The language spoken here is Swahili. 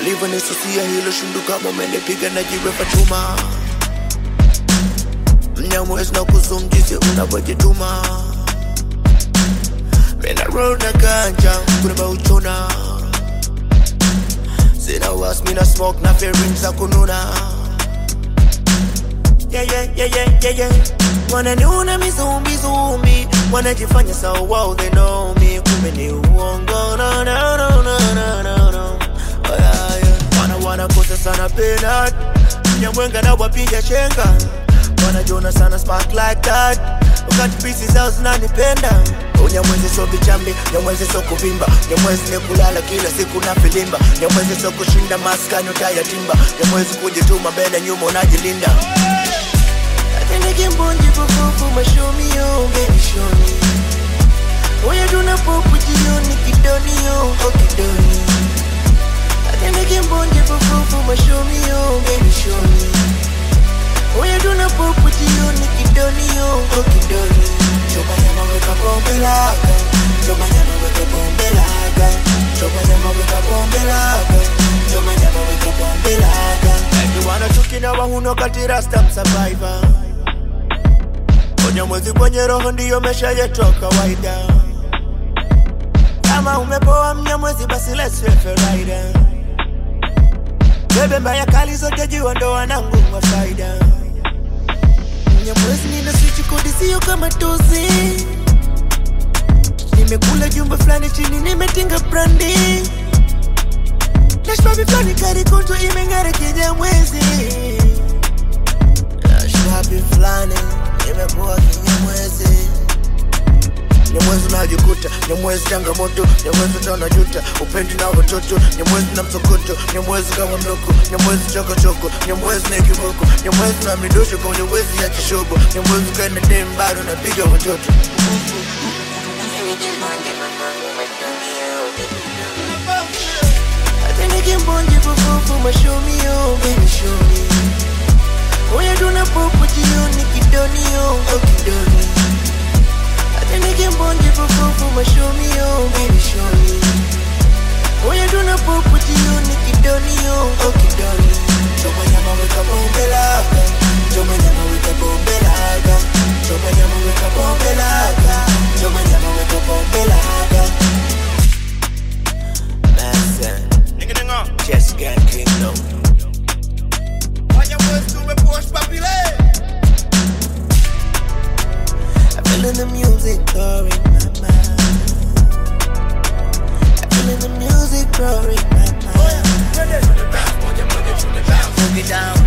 Ulivo nisusia hilo shunduka umenipiga na jiwe Fatuma. Mnyamwezi na kuzumjisi unavyojituma. Mina roll na ganja kuneba uchona. Sina was mina smoke na feelings za kununa. Yeah. Wananiona mizumbi wanajifanya sawa wow they know me. Kumbe ni uongo no. Oh yeah. Wana kosa sana penat. Mnyamwenga na wapiga chenga. Wanajona sana spark like that. Wakati pieces zao zinanipenda. Nyamwezi so bichambi, nyamwezi so kuvimba. Nyamwezi ni kulala kila siku na filimba. Nyamwezi so kushinda maskani utayatimba. Nyamwezi kujituma mbele nyuma unajilinda. Atende kimbonji fufufu mashomi yo, baby show me. Oya duna popu jioni kidoni yo, oh kidoni. Atende kimbonji fufufu mashomi yo, baby show me. Oya duna popu jioni kidoni yo, oh kidoni. Choba nyama weka bombe laga. Choba nyama weka bombe laga. Choba nyama weka bombe laga. Choba nyama weka bombe laga. Everyone atukina wahuno kati rasta msurvivor. Nyamwezi kwenye roho ndiyo mesha yetu kawaida. Kama umepoa mnyamwezi basi let's refer rider. Bebe mbaya kali zote jiwa ndo wanangu wa faida. Nyamwezi nina switch kodi siyo kama tozi. Nimekula jumba flani chini nimetinga brandi. Nashpabi flani kari konto imengare kinyamwezi. Nashpabi flani nimekuwa kinyamwezi. Nyamwezi unajikuta, nyamwezi changamoto. Nyamwezi utaonajuta, upendi na watoto. Nyamwezi na msokoto, nyamwezi kama mloko. Nyamwezi choko, nyamwezi na kiboko. Nyamwezi na midosho kwa nyamwezi ya kishobo. Nyamwezi kaina dem bado napiga watoto. Atende kimbonji fufufu mashomi yo, baby show me. Oya duna popo jioni kidoni yo, oh kidoni. Atende kimbonji fufufu mashomi yo, baby show me. Oya duna popo jioni kidoni yo, oh kidoni. Choba nyama weka bombe laga. Choba nyama weka bombe laga. Choba nyama weka bombe laga. Choba nyama weka bombe laga. Mason Just Gang Kingdom. I'm feeling the music growing my mind. I'm feeling the music growing my mind. Move it down.